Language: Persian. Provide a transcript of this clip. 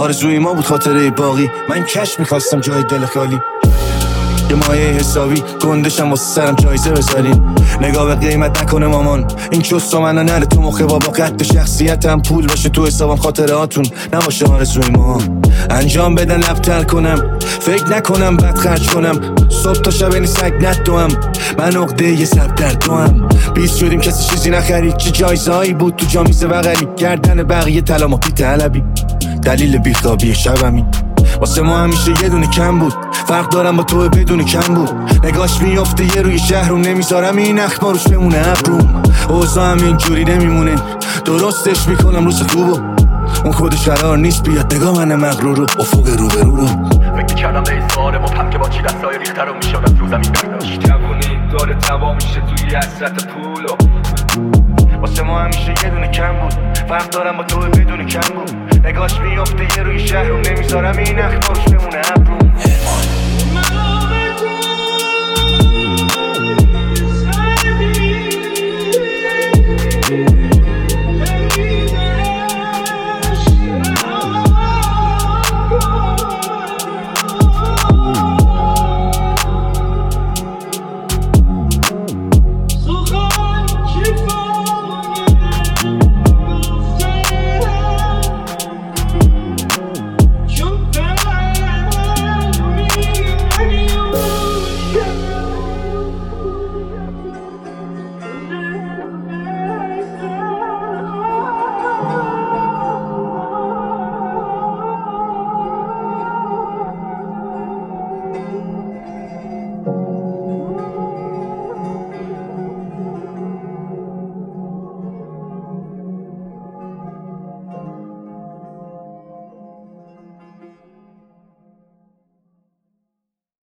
آرزوی ما بود خاطره باقی، من کش میخواستم جای دل خالی. یه مایه حسابی گندشم واسه سرم جایزه بذارین. نگاه به قیمت نکنه مامان، این چوستا منو نره تو مخه بابا. قد شخصیتم پول باشه تو حسابم، خاطراتون نباشه آرزوی ما. انجام بدن لبتر کنم، فکر نکنم بد خرج کنم. صبح تا شب این سگ ندوم، من عقده یه سب در دوم. بیست شدیم کسی چیزی نخرید، چه جایزهایی بود تو جامیزه بغلی. گردن بقیه طلا ما بی طلبی، دلیل بیخوابی شبمی. واسه ما همیشه یه دونه کم بود، فرق دارم با تو بدون کم بود. نگاش میافته یه روی شهرم، نمیذارم این اخما روش بمونه ابروم. اوضاع هم اینجوری نمیمونه، درستش میکنم روز خوبو. اون خودش قرار نیست بیاد، نگاه من مغرور رو افق روبرو رو. فکر کردم به اظهار مبهم که با چی دستای ریختر رو میشد از رو زمین برداشت. جوونی داره تمام میشه توی حسرت پولو. واسه ما همیشه یه دونه کم بود، فرق دارم با تو بدون کم بود. نگاش میافته یه روی شهرم، نمیذارم این اخما روش بمونه ابروم.